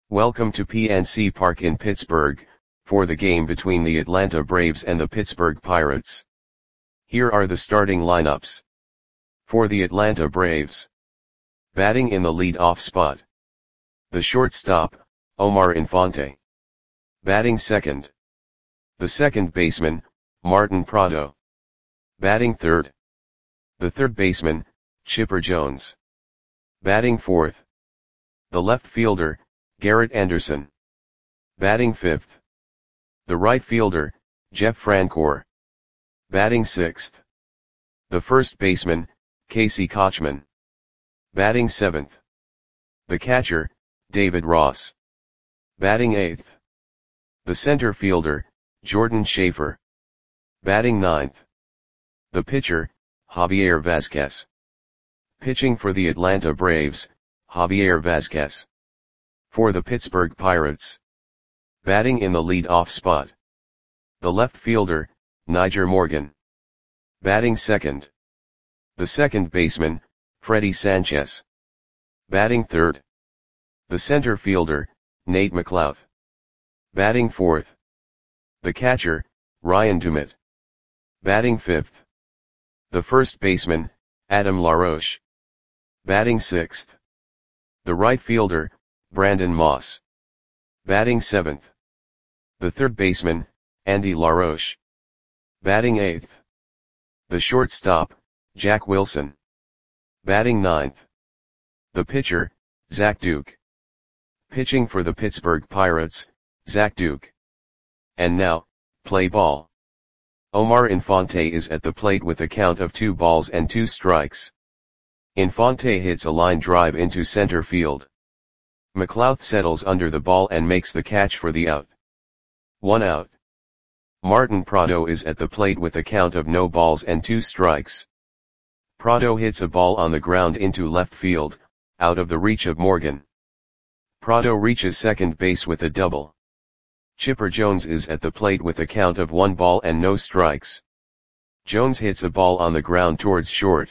Welcome to PNC Park in Pittsburgh, for the game between the Atlanta Braves and the Pittsburgh Pirates. Here are the starting lineups. For the Atlanta Braves. Batting in the lead-off spot. The shortstop, Omar Infante. Batting second. The second baseman, Martin Prado. Batting third. The third baseman, Chipper Jones. Batting fourth. The left fielder, Garrett Anderson. Batting fifth. The right fielder, Jeff Francoeur. Batting sixth. The first baseman, Casey Kotchman. Batting seventh. The catcher, David Ross. Batting eighth. The center fielder, Jordan Schaefer. Batting ninth. The pitcher, Javier Vazquez. Pitching for the Atlanta Braves, Javier Vazquez. For the Pittsburgh Pirates. Batting in the lead-off spot. The left fielder, Nyjer Morgan. Batting second. The second baseman, Freddie Sanchez. Batting third. The center fielder, Nate McLouth. Batting fourth. The catcher, Ryan Dumit. Batting fifth. The first baseman, Adam LaRoche. Batting sixth. The right fielder, Brandon Moss. Batting seventh. The third baseman, Andy LaRoche. Batting eighth. The shortstop, Jack Wilson. Batting ninth. The pitcher, Zach Duke. Pitching for the Pittsburgh Pirates, Zach Duke. And now, play ball. Omar Infante is at the plate with a count of 2 balls and 2 strikes. Infante hits a line drive into center field. McLouth settles under the ball and makes the catch for the out. 1 out. Martin Prado is at the plate with a count of no balls and 2 strikes. Prado hits a ball on the ground into left field, out of the reach of Morgan. Prado reaches second base with a double. Chipper Jones is at the plate with a count of 1 ball and no strikes. Jones hits a ball on the ground towards short.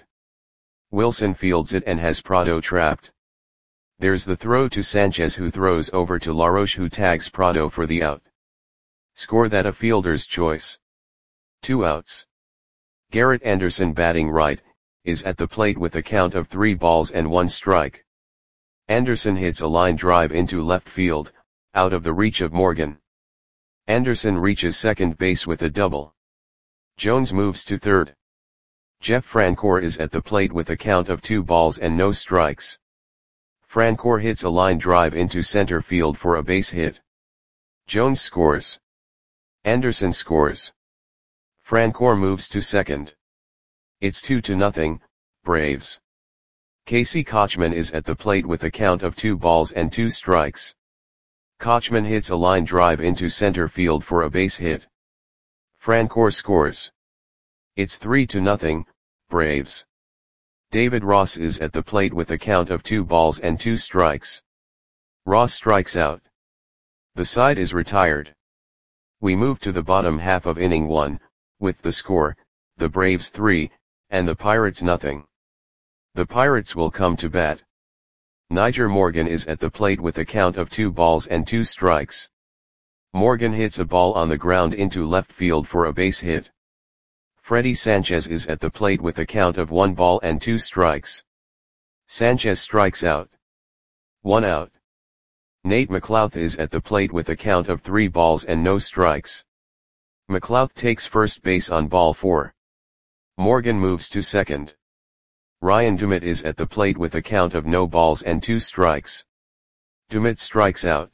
Wilson fields it and has Prado trapped. There's the throw to Sanchez, who throws over to LaRoche, who tags Prado for the out. Score that a fielder's choice. 2 outs. Garrett Anderson, batting right, is at the plate with a count of 3 balls and 1 strike. Anderson hits a line drive into left field, out of the reach of Morgan. Anderson reaches second base with a double. Jones moves to third. Jeff Francoeur is at the plate with a count of 2 balls and no strikes. Francoeur hits a line drive into center field for a base hit. Jones scores. Anderson scores. Francoeur moves to second. It's 2-0, Braves. Casey Kotchman is at the plate with a count of 2 balls and 2 strikes. Kotchman hits a line drive into center field for a base hit. Francoeur scores. It's 3-0, Braves. David Ross is at the plate with a count of 2 balls and 2 strikes. Ross strikes out. The side is retired. We move to the bottom half of inning 1, with the score, the Braves 3, and the Pirates 0. The Pirates will come to bat. Nyjer Morgan is at the plate with a count of 2 balls and 2 strikes. Morgan hits a ball on the ground into left field for a base hit. Freddie Sanchez is at the plate with a count of 1 ball and 2 strikes. Sanchez strikes out. 1 out. Nate McLouth is at the plate with a count of 3 balls and no strikes. McLouth takes first base on ball 4. Morgan moves to second. Ryan Dumit is at the plate with a count of no balls and 2 strikes. Dumit strikes out.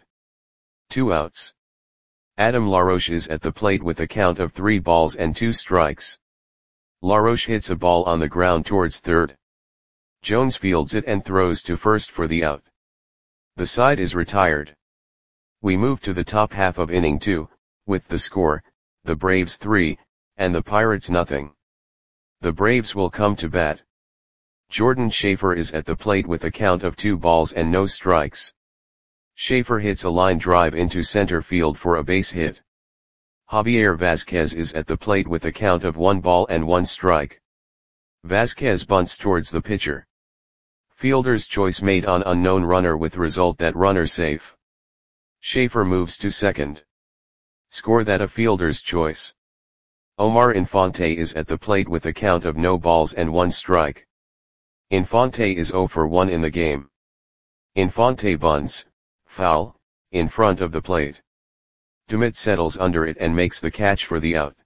2 outs. Adam LaRoche is at the plate with a count of 3 balls and 2 strikes. LaRoche hits a ball on the ground towards third. Jones fields it and throws to first for the out. The side is retired. We move to the top half of inning 2, with the score, the Braves 3, and the Pirates 0. The Braves will come to bat. Jordan Schaefer is at the plate with a count of 2 balls and no strikes. Schaefer hits a line drive into center field for a base hit. Javier Vazquez is at the plate with a count of 1 ball and 1 strike. Vazquez bunts towards the pitcher. Fielder's choice made on unknown runner with result that runner safe. Schaefer moves to second. Score that a fielder's choice. Omar Infante is at the plate with a count of no balls and 1 strike. Infante is 0 for 1 in the game. Infante bunts, foul, in front of the plate. Dumit settles under it and makes the catch for the out.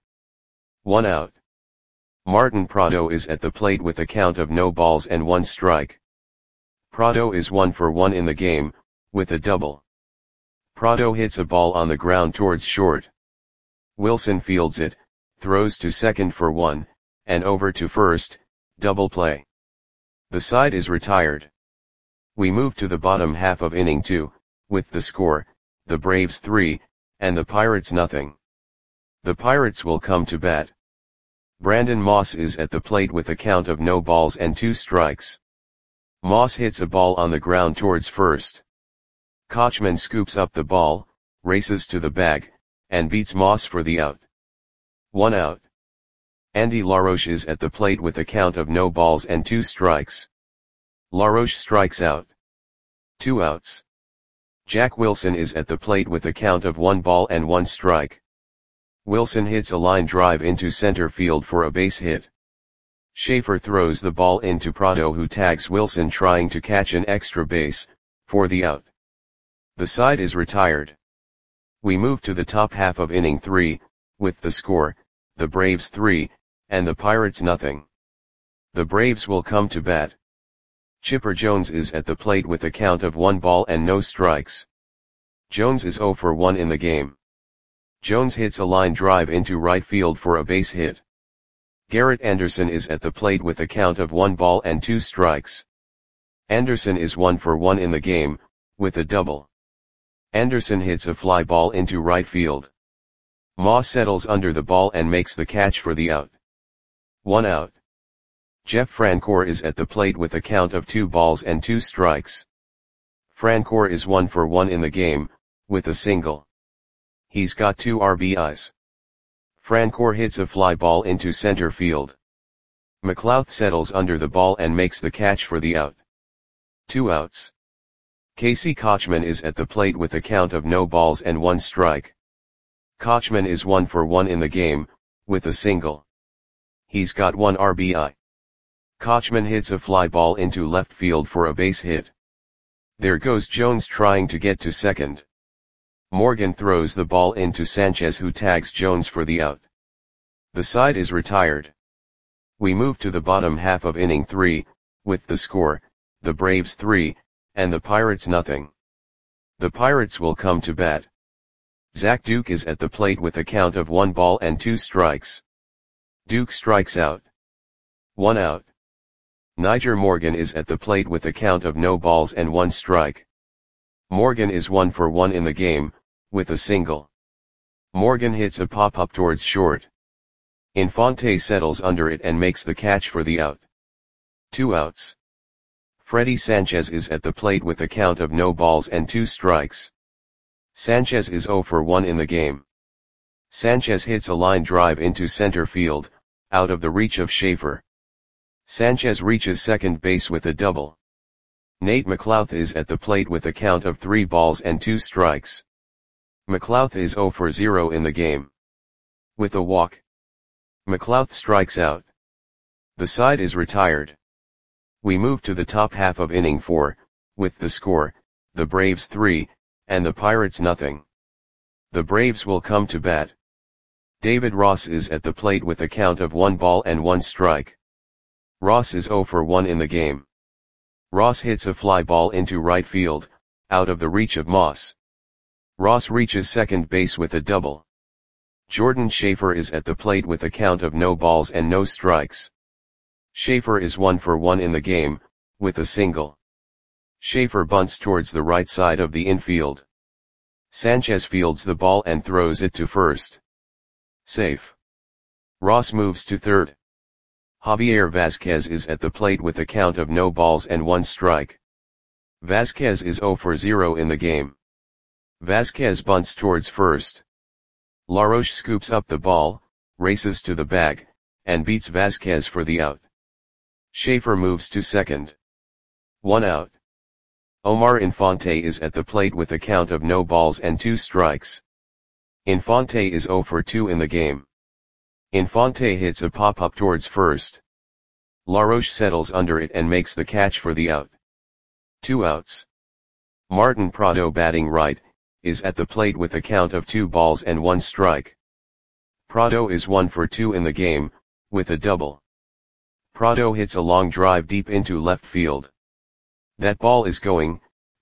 1 out. Martin Prado is at the plate with a count of no balls and 1 strike. Prado is 1 for 1 in the game, with a double. Prado hits a ball on the ground towards short. Wilson fields it, throws to second for 1, and over to first, double play. The side is retired. We move to the bottom half of inning 2, with the score, the Braves 3, and the Pirates nothing. The Pirates will come to bat. Brandon Moss is at the plate with a count of no balls and 2 strikes. Moss hits a ball on the ground towards first. Kochman scoops up the ball, races to the bag, and beats Moss for the out. 1 out. Andy LaRoche is at the plate with a count of no balls and 2 strikes. LaRoche strikes out. 2 outs. Jack Wilson is at the plate with a count of 1 ball and 1 strike. Wilson hits a line drive into center field for a base hit. Schaefer throws the ball into Prado, who tags Wilson trying to catch an extra base, for the out. The side is retired. We move to the top half of inning 3, with the score, the Braves 3, and the Pirates nothing. The Braves will come to bat. Chipper Jones is at the plate with a count of 1 ball and no strikes. Jones is 0 for 1 in the game. Jones hits a line drive into right field for a base hit. Garrett Anderson is at the plate with a count of 1 ball and 2 strikes. Anderson is 1 for 1 in the game, with a double. Anderson hits a fly ball into right field. Moss settles under the ball and makes the catch for the out. 1 out. Jeff Francoeur is at the plate with a count of 2 balls and 2 strikes. Francoeur is 1 for 1 in the game, with a single. He's got 2 RBIs. Francoeur hits a fly ball into center field. McLouth settles under the ball and makes the catch for the out. 2 outs. Casey Kochman is at the plate with a count of no balls and 1 strike. Kochman is 1 for 1 in the game, with a single. He's got 1 RBI. Kochman hits a fly ball into left field for a base hit. There goes Jones trying to get to second. Morgan throws the ball into Sanchez, who tags Jones for the out. The side is retired. We move to the bottom half of inning 3, with the score, the Braves 3, and the Pirates nothing. The Pirates will come to bat. Zach Duke is at the plate with a count of 1 ball and 2 strikes. Duke strikes out. 1 out. Niger Morgan is at the plate with a count of no balls and 1 strike. Morgan is 1 for 1 in the game, with a single. Morgan hits a pop-up towards short. Infante settles under it and makes the catch for the out. 2 outs. Freddie Sanchez is at the plate with a count of no balls and 2 strikes. Sanchez is 0 for 1 in the game. Sanchez hits a line drive into center field, out of the reach of Schaefer. Sanchez reaches second base with a double. Nate McLouth is at the plate with a count of 3 balls and 2 strikes. McLouth is 0 for 0 in the game. With a walk. McLouth strikes out. The side is retired. We move to the top half of inning 4, with the score, the Braves 3, and the Pirates nothing. The Braves will come to bat. David Ross is at the plate with a count of 1 ball and 1 strike. Ross is 0 for 1 in the game. Ross hits a fly ball into right field, out of the reach of Moss. Ross reaches second base with a double. Jordan Schaefer is at the plate with a count of no balls and no strikes. Schaefer is 1 for 1 in the game, with a single. Schaefer bunts towards the right side of the infield. Sanchez fields the ball and throws it to first. Safe. Ross moves to third. Javier Vazquez is at the plate with a count of no balls and 1 strike. Vazquez is 0 for 0 in the game. Vazquez bunts towards first. LaRoche scoops up the ball, races to the bag, and beats Vazquez for the out. Schaefer moves to second. 1 out. Omar Infante is at the plate with a count of no balls and 2 strikes. Infante is 0 for 2 in the game. Infante hits a pop-up towards first. Laroche settles under it and makes the catch for the out. 2 outs. Martin Prado, batting right, is at the plate with a count of 2 balls and 1 strike. Prado is 1 for 2 in the game, with a double. Prado hits a long drive deep into left field. That ball is gone.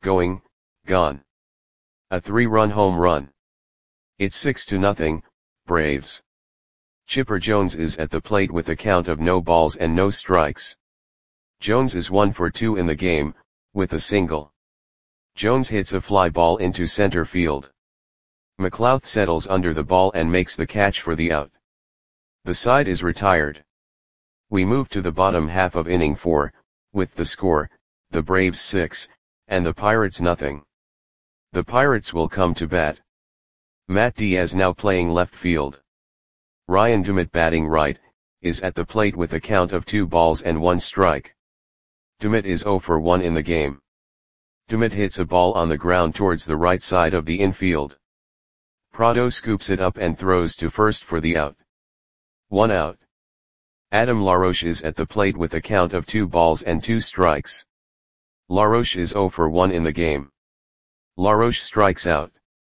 A 3-run home run. It's 6-0, Braves. Chipper Jones is at the plate with a count of no balls and no strikes. Jones is 1 for 2 in the game, with a single. Jones hits a fly ball into center field. McLouth settles under the ball and makes the catch for the out. The side is retired. We move to the bottom half of inning 4, with the score, the Braves 6, and the Pirates nothing. The Pirates will come to bat. Matt Diaz, now playing left field. Ryan Dumit, batting right, is at the plate with a count of 2 balls and 1 strike. Dumit is 0 for 1 in the game. Dumit hits a ball on the ground towards the right side of the infield. Prado scoops it up and throws to first for the out. 1 out. Adam Laroche is at the plate with a count of 2 balls and 2 strikes. Laroche is 0 for 1 in the game. Laroche strikes out.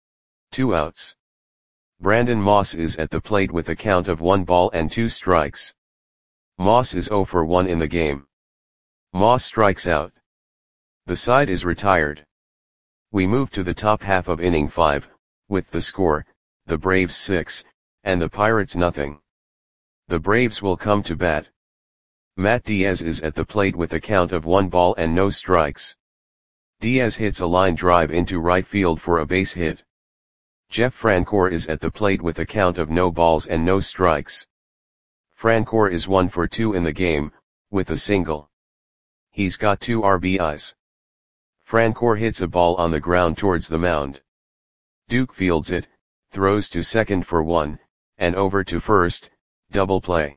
2 outs. Brandon Moss is at the plate with a count of 1 ball and 2 strikes. Moss is 0 for 1 in the game. Moss strikes out. The side is retired. We move to the top half of inning 5, with the score, the Braves 6, and the Pirates nothing. The Braves will come to bat. Matt Diaz is at the plate with a count of 1 ball and no strikes. Diaz hits a line drive into right field for a base hit. Jeff Francoeur is at the plate with a count of no balls and no strikes. Francoeur is 1 for 2 in the game, with a single. He's got 2 RBIs. Francoeur hits a ball on the ground towards the mound. Duke fields it, throws to second for 1, and over to first, double play.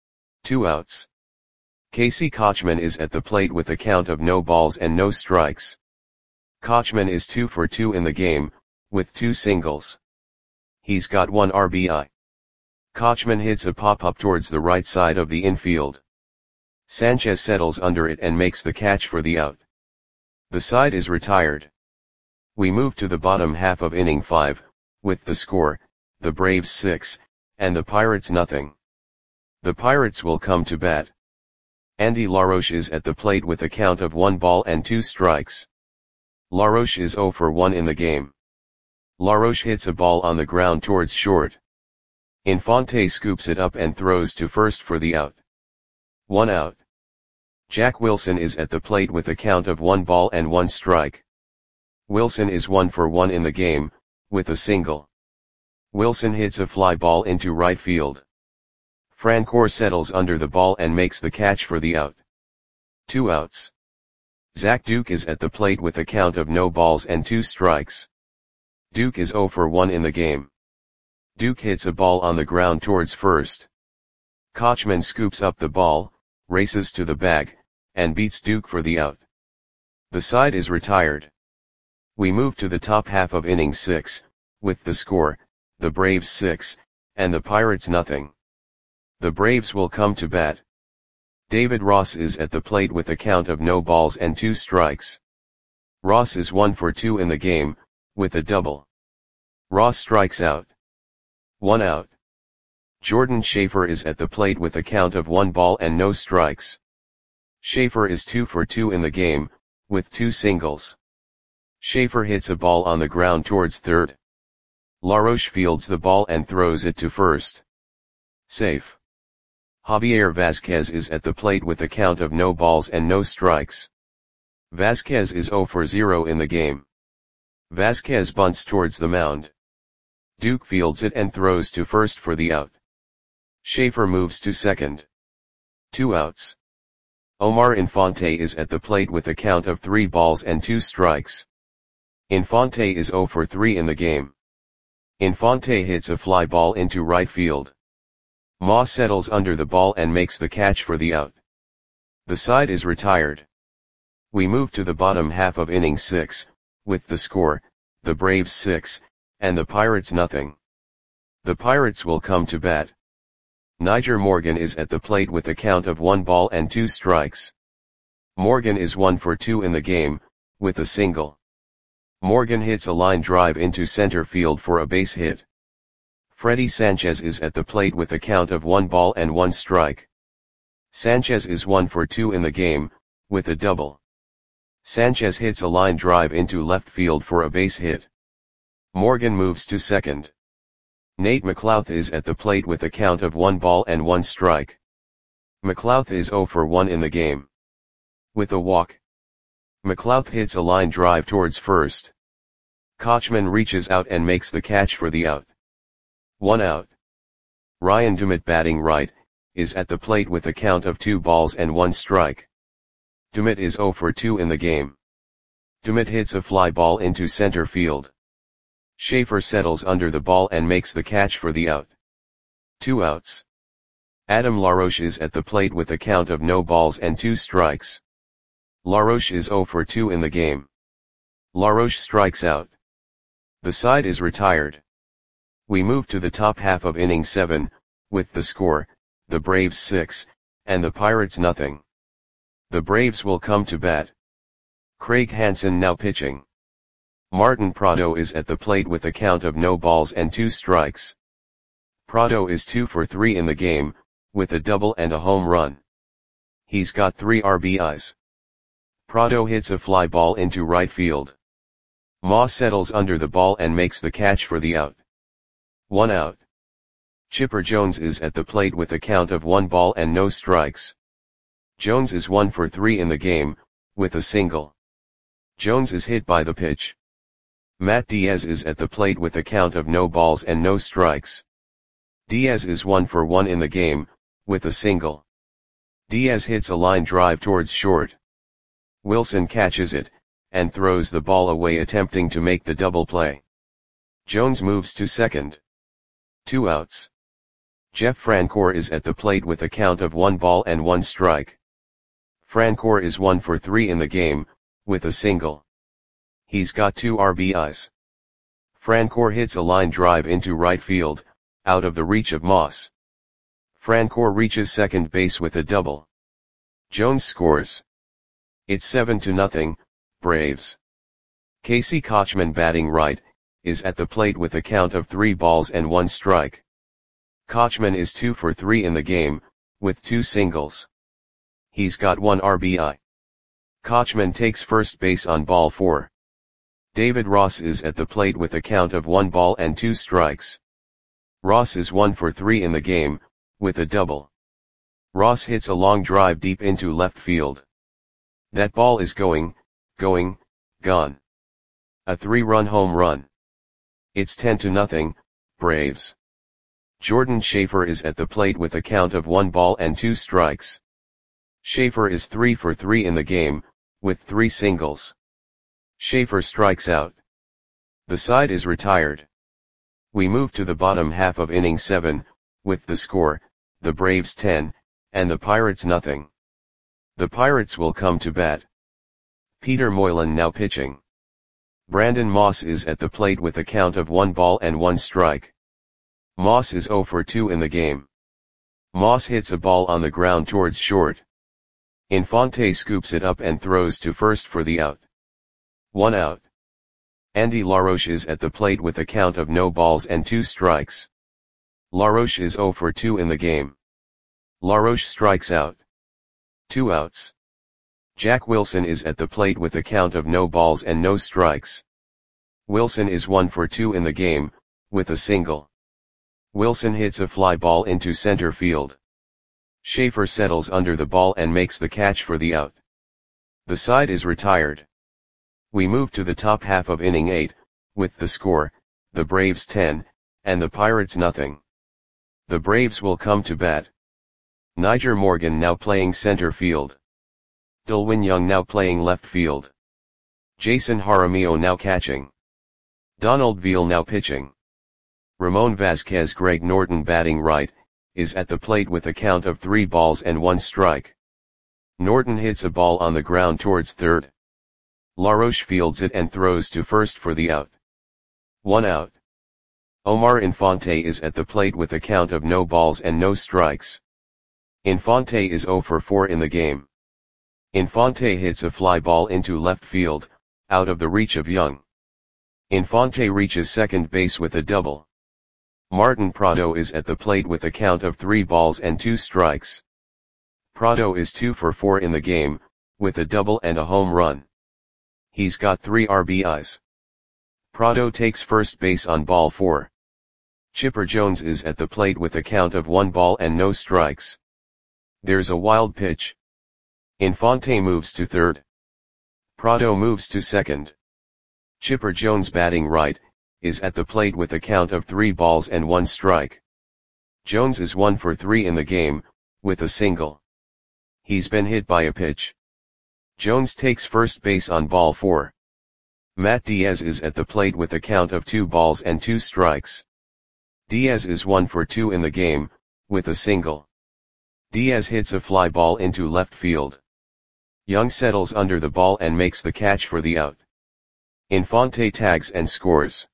2 outs. Casey Kochman is at the plate with a count of no balls and no strikes. Kochman is 2 for 2 in the game, with 2 singles. He's got 1 RBI. Kochman hits a pop-up towards the right side of the infield. Sanchez settles under it and makes the catch for the out. The side is retired. We move to the bottom half of inning 5, with the score, the Braves 6, and the Pirates nothing. The Pirates will come to bat. Andy Laroche is at the plate with a count of 1 ball and 2 strikes. Laroche is 0 for 1 in the game. Laroche hits a ball on the ground towards short. Infante scoops it up and throws to first for the out. 1 out. Jack Wilson is at the plate with a count of 1 ball and 1 strike. Wilson is 1 for 1 in the game, with a single. Wilson hits a fly ball into right field. Francoeur settles under the ball and makes the catch for the out. 2 outs. Zach Duke is at the plate with a count of no balls and 2 strikes. Duke is 0 for 1 in the game. Duke hits a ball on the ground towards first. Kochman scoops up the ball, races to the bag, and beats Duke for the out. The side is retired. We move to the top half of inning 6, with the score, the Braves 6, and the Pirates nothing. The Braves will come to bat. David Ross is at the plate with a count of no balls and 2 strikes. Ross is 1 for 2 in the game, with a double. Ross strikes out. 1 out. Jordan Schaefer is at the plate with a count of 1 ball and no strikes. Schaefer is 2 for 2 in the game, with 2 singles. Schaefer hits a ball on the ground towards third. Laroche fields the ball and throws it to first. Safe. Javier Vasquez is at the plate with a count of no balls and no strikes. Vasquez is 0 for 0 in the game. Vasquez bunts towards the mound. Duke fields it and throws to first for the out. Schaefer moves to second. 2 outs. Omar Infante is at the plate with a count of 3 balls and 2 strikes. Infante is 0 for 3 in the game. Infante hits a fly ball into right field. Moss settles under the ball and makes the catch for the out. The side is retired. We move to the bottom half of inning 6, with the score, the Braves 6, and the Pirates nothing. The Pirates will come to bat. Nyjer Morgan is at the plate with a count of 1 ball and 2 strikes. Morgan is 1 for 2 in the game, with a single. Morgan hits a line drive into center field for a base hit. Freddy Sanchez is at the plate with a count of 1 ball and 1 strike. Sanchez is 1 for 2 in the game, with a double. Sanchez hits a line drive into left field for a base hit. Morgan moves to second. Nate McLouth is at the plate with a count of 1 ball and 1 strike. McLouth is 0 for 1 in the game. With a walk. McLouth hits a line drive towards first. Kochman reaches out and makes the catch for the out. 1 out. Ryan Dumit, batting right, is at the plate with a count of 2 balls and 1 strike. Dumit is 0 for 2 in the game. Dumit hits a fly ball into center field. Schaefer settles under the ball and makes the catch for the out. 2 outs. Adam LaRoche is at the plate with a count of no balls and 2 strikes. LaRoche is 0 for 2 in the game. LaRoche strikes out. The side is retired. We move to the top half of inning 7, with the score, the Braves 6, and the Pirates nothing. The Braves will come to bat. Craig Hansen now pitching. Martin Prado is at the plate with a count of no balls and 2 strikes. Prado is 2 for 3 in the game, with a double and a home run. He's got 3 RBIs. Prado hits a fly ball into right field. Moss settles under the ball and makes the catch for the out. 1 out. Chipper Jones is at the plate with a count of 1 ball and no strikes. Jones is 1 for 3 in the game, with a single. Jones is hit by the pitch. Matt Diaz is at the plate with a count of no balls and no strikes. Diaz is 1 for 1 in the game, with a single. Diaz hits a line drive towards short. Wilson catches it, and throws the ball away, attempting to make the double play. Jones moves to second. 2 outs. Jeff Francoeur is at the plate with a count of 1 ball and 1 strike. Francoeur is 1 for 3 in the game, with a single. He's got 2 RBIs. Francoeur hits a line drive into right field, out of the reach of Moss. Francoeur reaches second base with a double. Jones scores. It's 7-0, Braves. Casey Kochman, batting right, is at the plate with a count of 3 balls and 1 strike. Kochman is 2 for 3 in the game, with 2 singles. He's got 1 RBI. Kochman takes first base on ball 4. David Ross is at the plate with a count of 1 ball and 2 strikes. Ross is 1 for 3 in the game, with a double. Ross hits a long drive deep into left field. That ball is gone. A 3-run home run. It's 10-0, Braves. Jordan Schaefer is at the plate with a count of 1 ball and 2 strikes. Schaefer is 3 for 3 in the game, with 3 singles. Schaefer strikes out. The side is retired. We move to the bottom half of inning 7, with the score, the Braves 10, and the Pirates nothing. The Pirates will come to bat. Peter Moylan now pitching. Brandon Moss is at the plate with a count of 1 ball and 1 strike. Moss is 0 for 2 in the game. Moss hits a ball on the ground towards short. Infante scoops it up and throws to first for the out. 1 out. Andy LaRoche is at the plate with a count of no balls and 2 strikes. LaRoche is 0 for 2 in the game. LaRoche strikes out. 2 outs. Jack Wilson is at the plate with a count of no balls and no strikes. Wilson is 1 for 2 in the game, with a single. Wilson hits a fly ball into center field. Schaefer settles under the ball and makes the catch for the out. The side is retired. We move to the top half of inning 8, with the score, the Braves 10, and the Pirates nothing. The Braves will come to bat. Nyjer Morgan now playing center field. Delwin Young now playing left field. Jason Jaramillo now catching. Donald Veal now pitching. Ramon Vasquez, Greg Norton batting right, is at the plate with a count of 3 balls and 1 strike. Norton hits a ball on the ground towards third. LaRoche fields it and throws to first for the out. 1 out. Omar Infante is at the plate with a count of no balls and no strikes. Infante is 0 for 4 in the game. Infante hits a fly ball into left field, out of the reach of Young. Infante reaches second base with a double. Martin Prado is at the plate with a count of 3 balls and 2 strikes. Prado is 2 for 4 in the game, with a double and a home run. He's got 3 RBIs. Prado takes first base on ball 4. Chipper Jones is at the plate with a count of 1 ball and no strikes. There's a wild pitch. Infante moves to third. Prado moves to second. Chipper Jones, batting right, is at the plate with a count of 3 balls and 1 strike. Jones is 1 for 3 in the game, with a single. He's been hit by a pitch. Jones takes first base on ball 4. Matt Diaz is at the plate with a count of 2 balls and 2 strikes. Diaz is 1 for 2 in the game, with a single. Diaz hits a fly ball into left field. Young settles under the ball and makes the catch for the out. Infante tags and scores.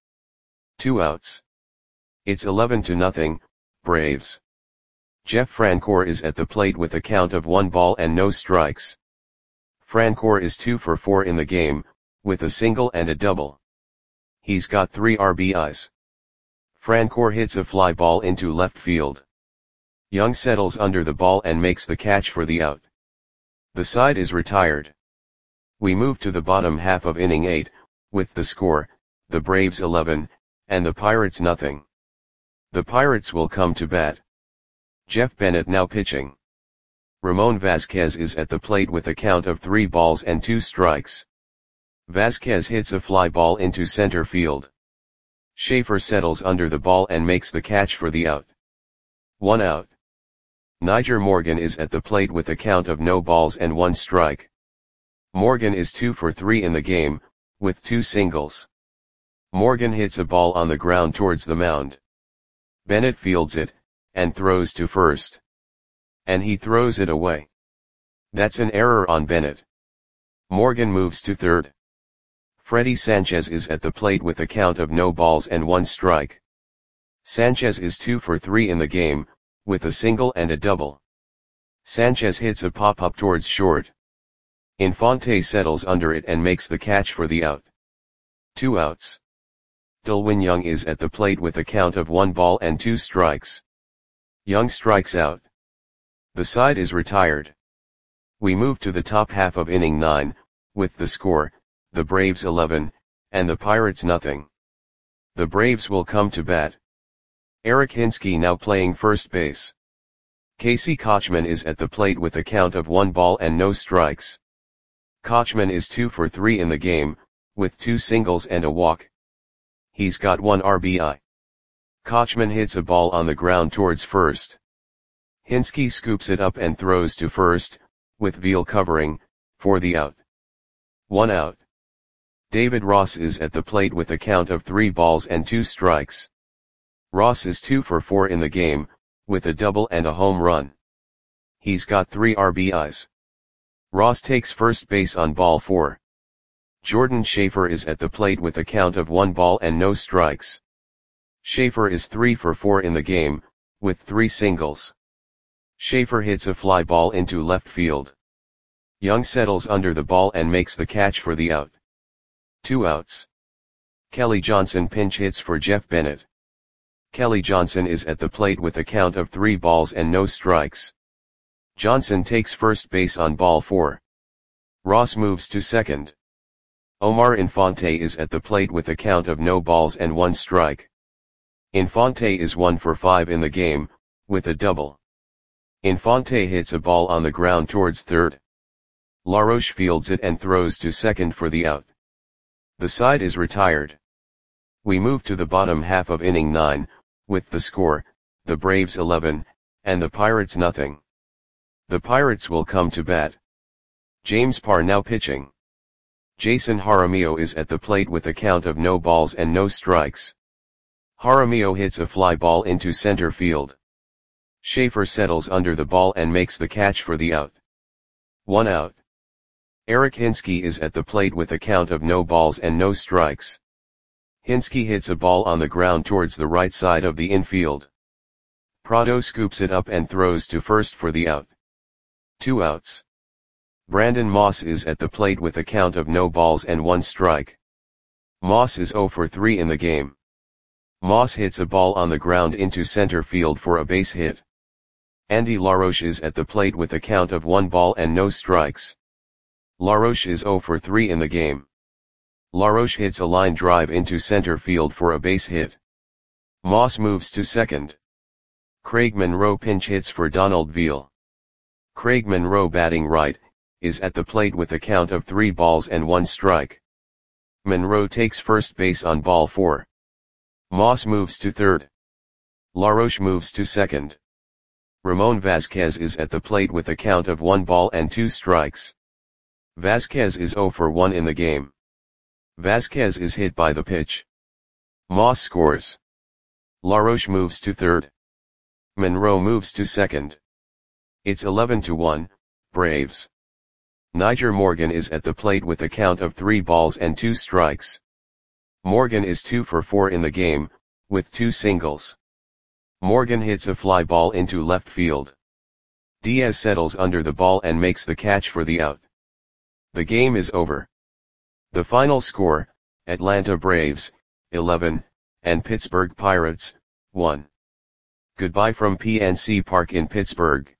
2 outs. It's 11-0, Braves. Jeff Francoeur is at the plate with a count of 1 ball and no strikes. Francoeur is 2 for 4 in the game, with a single and a double. He's got 3 RBIs. Francoeur hits a fly ball into left field. Young settles under the ball and makes the catch for the out. The side is retired. We move to the bottom half of inning 8, with the score, the Braves 11, and the Pirates nothing. The Pirates will come to bat. Jeff Bennett now pitching. Ramon Vasquez is at the plate with a count of 3 balls and 2 strikes. Vasquez hits a fly ball into center field. Schaefer settles under the ball and makes the catch for the out. 1 out. Niger Morgan is at the plate with a count of no balls and 1 strike. Morgan is 2 for 3 in the game, with 2 singles. Morgan hits a ball on the ground towards the mound. Bennett fields it, and throws to first. And he throws it away. That's an error on Bennett. Morgan moves to third. Freddy Sanchez is at the plate with a count of no balls and 1 strike. Sanchez is 2 for 3 in the game, with a single and a double. Sanchez hits a pop-up towards short. Infante settles under it and makes the catch for the out. 2 outs. Delwin Young is at the plate with a count of 1 ball and 2 strikes. Young strikes out. The side is retired. We move to the top half of inning 9, with the score, the Braves 11, and the Pirates nothing. The Braves will come to bat. Eric Hinske now playing first base. Casey Kochman is at the plate with a count of 1 ball and no strikes. Kochman is 2 for 3 in the game, with 2 singles and a walk. He's got 1 RBI. Kochman hits a ball on the ground towards first. Hinske scoops it up and throws to first, with Veal covering, for the out. 1 out. David Ross is at the plate with a count of 3 balls and 2 strikes. Ross is 2 for 4 in the game, with a double and a home run. He's got 3 RBIs. Ross takes first base on ball 4. Jordan Schaefer is at the plate with a count of 1 ball and no strikes. Schaefer is 3 for 4 in the game, with 3 singles. Schaefer hits a fly ball into left field. Young settles under the ball and makes the catch for the out. 2 outs. Kelly Johnson pinch hits for Jeff Bennett. Kelly Johnson is at the plate with a count of 3 balls and no strikes. Johnson takes first base on ball 4. Ross moves to second. Omar Infante is at the plate with a count of no balls and 1 strike. Infante is 1 for 5 in the game, with a double. Infante hits a ball on the ground towards third. LaRoche fields it and throws to second for the out. The side is retired. We move to the bottom half of inning 9, with the score, the Braves 11, and the Pirates nothing. The Pirates will come to bat. James Parr now pitching. Jason Jaramillo is at the plate with a count of no balls and no strikes. Jaramillo hits a fly ball into center field. Schaefer settles under the ball and makes the catch for the out. 1 out. Eric Hinske is at the plate with a count of no balls and no strikes. Hinske hits a ball on the ground towards the right side of the infield. Prado scoops it up and throws to first for the out. 2 outs. Brandon Moss is at the plate with a count of no balls and 1 strike. Moss is 0 for 3 in the game. Moss hits a ball on the ground into center field for a base hit. Andy LaRoche is at the plate with a count of 1 ball and no strikes. LaRoche is 0 for 3 in the game. LaRoche hits a line drive into center field for a base hit. Moss moves to second. Craig Monroe pinch hits for Donald Veal. Craig Monroe, batting right, is at the plate with a count of 3 balls and 1 strike. Monroe takes first base on ball 4. Moss moves to third. LaRoche moves to second. Ramon Vasquez is at the plate with a count of 1 ball and 2 strikes. Vasquez is 0 for 1 in the game. Vasquez is hit by the pitch. Moss scores. LaRoche moves to third. Monroe moves to second. It's 11-1, Braves. Niger Morgan is at the plate with a count of 3 balls and 2 strikes. Morgan is 2 for 4 in the game, with 2 singles. Morgan hits a fly ball into left field. Diaz settles under the ball and makes the catch for the out. The game is over. The final score, Atlanta Braves, 11, and Pittsburgh Pirates, 1. Goodbye from PNC Park in Pittsburgh.